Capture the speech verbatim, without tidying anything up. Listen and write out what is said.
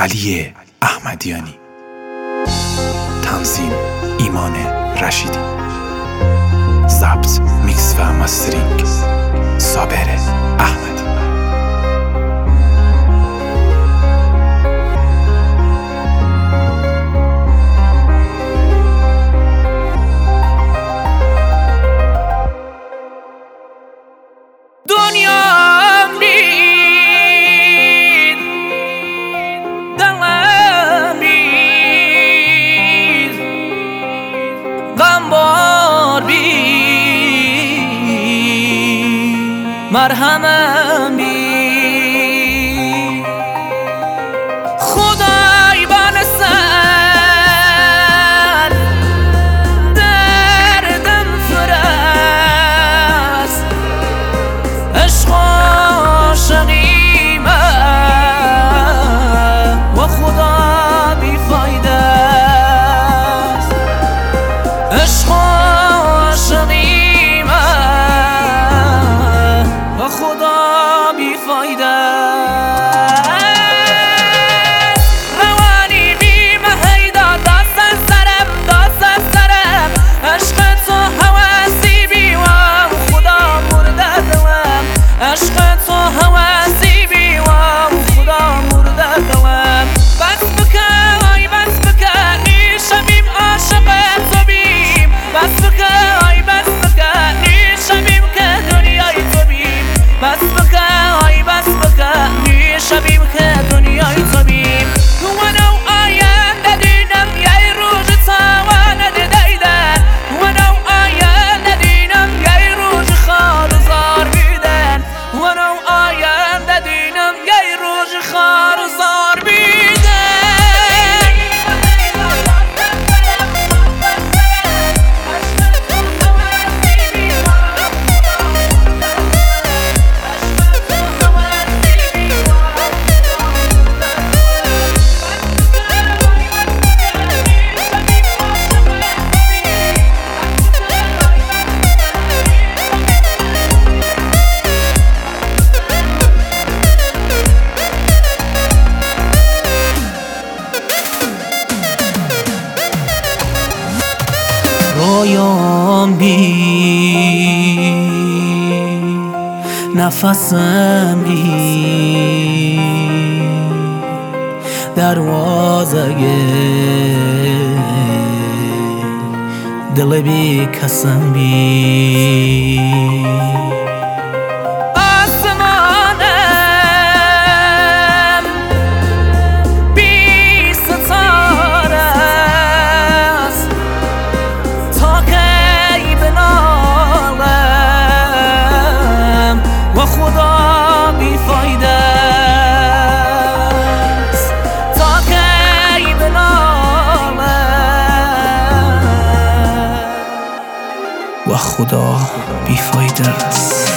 علی احمدیانی. تنظیم ایمان رشیدی. ضبط، میکس و مسترینگ صابر احمدی. دنیام دید دلم دید غم بار بید مرهمم بید خدای بنسل دردم فرست عشق عاشقیمه و خدا بی فایده است. عشق عاشقیمه و خدا بی فایده است. روانی بی مهیدا دست سرم دست سرم عشق تو هوسی بی و خدا مرده دلم. عشق تو هوسی بی و خدا مرده دلم. بس بکن آی بس بکن نیشمیم عاشق تو بیم. بس بکن آی بس بکن نیشمیم که دنیای تو بیم. بس بکن آی بس بکن نیشمیم که دنیای تو بیم. ونو آینده دینم یه روز تاوانه دیدن. ونو آینده دینم یه روز خارزار بیدن. ونو آینده دینم یه روز خارزار بیدن. رویام بی نفسم بی دروازه دل بی کسم بی آسمانم بی ستاره است. تا کی بنالم و خدا بی فایده است. تا کی بنالم و خدا بی فایده است.